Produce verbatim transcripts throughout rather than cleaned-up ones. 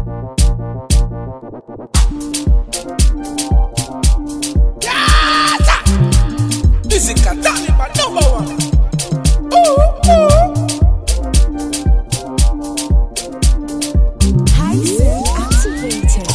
Music Taliban number one. Ooh, ooh. Hysen activated.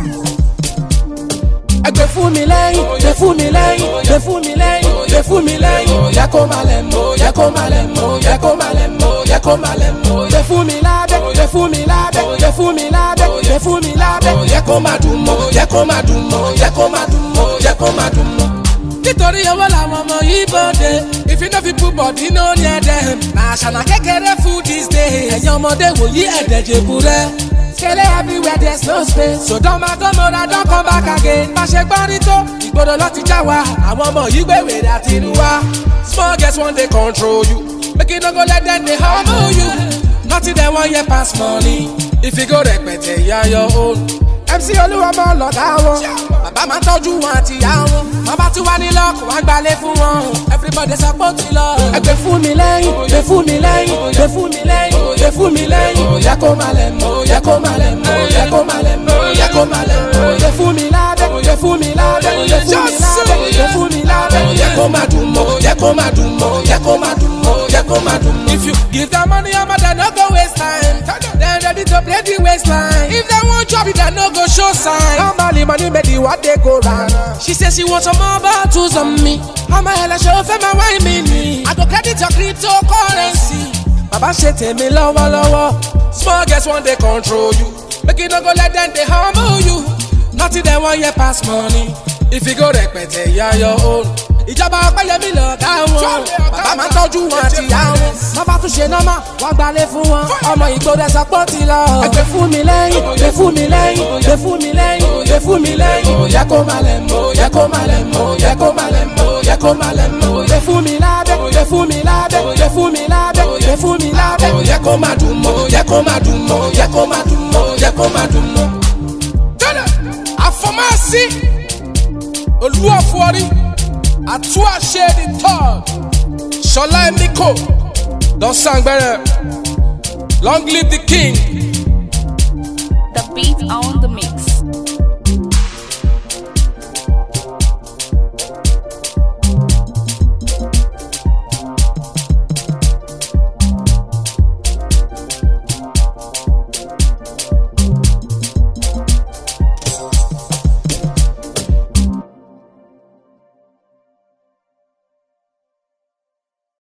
Ẹgbẹ́ fún mi lẹ́yìn, gbé fún mi lẹ́yìn, gbé fún mi lẹ́yìn, gbé fún mi lẹ́yìn. Yẹ kó máa lẹ̀ mọ́, yẹ kó máa lẹ̀ mọ́, yẹ kó máa lẹ̀ mọ́, yẹ kó máa lẹ̀ mọ́. Gbé fún mi lábẹ́, gbé fún mi lábẹ́, gbé fún mi lábẹ́, gbé fún mi lábẹ́. Yẹ kó máa dùn mọ́, yẹ kó máa dùn mọ́, yẹ kó máa dùn mọ́, yẹ kó máa dùn mọ́. Nítorí owó làwọn ọmọ yìí bọ́dé. If you no fit put body no near them. Na àṣànà kékeré food these days. Ẹ̀yin ọmọdé wòyí ẹ̀dẹ̀ jèbù rẹ̀. Skele everywhere there's no space. So don't matter more than don't come back again. Má ṣe gbọ́ rí tó, ìgboro lọ ti já wa. Àwọn ọmọ yìí gbé wèrè àti ìlú wa. Small girls wan dey control you. Make you no go let them dey humble you. Nothing dem wan hear pass money. If you go rẹpẹtẹ, you are your own. M C Olúwọmọ lọ̀gá wọn. Bàbá máa tọ́jú wọn àti ìyá wọn. Bàbá tí wà ní lọ́ọ̀kù wá gbalẹ̀ fún wọn. Everybody support ti lọ. Ẹgbẹ́ fún mi lẹ́yìn, gbé fún mi lẹ́yìn, gbé fún mi lẹ́yìn, gbé fún mi lẹ́yìn. Yẹ kó máa lẹ̀ mọ́, yẹ kó máa lẹ̀ mọ́, yẹ kó máa lẹ̀ mọ́, yẹ kó máa lẹ̀ mọ́. Gbé fún mi lábẹ́, gbé fún mi lábẹ́, gbé fún mi lábẹ́, gbé fún mi lábẹ́. Yẹ kó máa dùn mọ́, yẹ kó máa dùn mọ́, yẹ kó máa dùn mọ́, yẹ kó máa dùn mọ́. If you give them money, I'm they no go waste time. They ready to play the waistline. If they won't chop it, they no go show sign. Normally money make the what they go round. She says she wants some more bottles on me. I'm a hella show for my wine mini. I go credit your cryptocurrency. Baba ṣe tèmi lọ́wọ́lọ́wọ́. Small girls want they control you. Make you no go let them they humble you. Nothing they want you pass money. If you go rẹpẹtẹ, you are your own. Ìjọba Ọpẹ́yẹmí lọ̀gá wọn. Bàbá máa tọ́jú wọn àti ìyá wọn. Wọ́n bá tún ṣe nọ́mà, wọ́n gbalẹ̀ fún wọn. Ọmọ ìgboro sọpọ́ ti lọ. Ẹgbẹ́ fún mi lẹ́yìn, gbé fún mi lẹ́yìn, gbé fún mi lẹ́yìn, gbé fún mi lẹ́yìn. Yẹ kó máa lẹ̀ mọ́, yẹ kó máa lẹ̀ mọ́, yẹ kó máa lẹ̀ mọ́, yẹ kó máa lẹ̀ mọ́. Gbé fún mi lábẹ́, gbé fún mi lábẹ́, gbé fún mi lábẹ́, gbé fún mi lábẹ́. Yẹ kó máa dùn mọ́, yẹ kó máa dùn mọ́, yẹ kó máa dùn mọ́, yẹ kó máa dùn mọ́. Tẹ́lẹ̀, àfọmásí, Olúọ̀fọ̀rí. Atuashe the third, Shola Emiko, Don Sangbere, long live the king. The beat on the mix.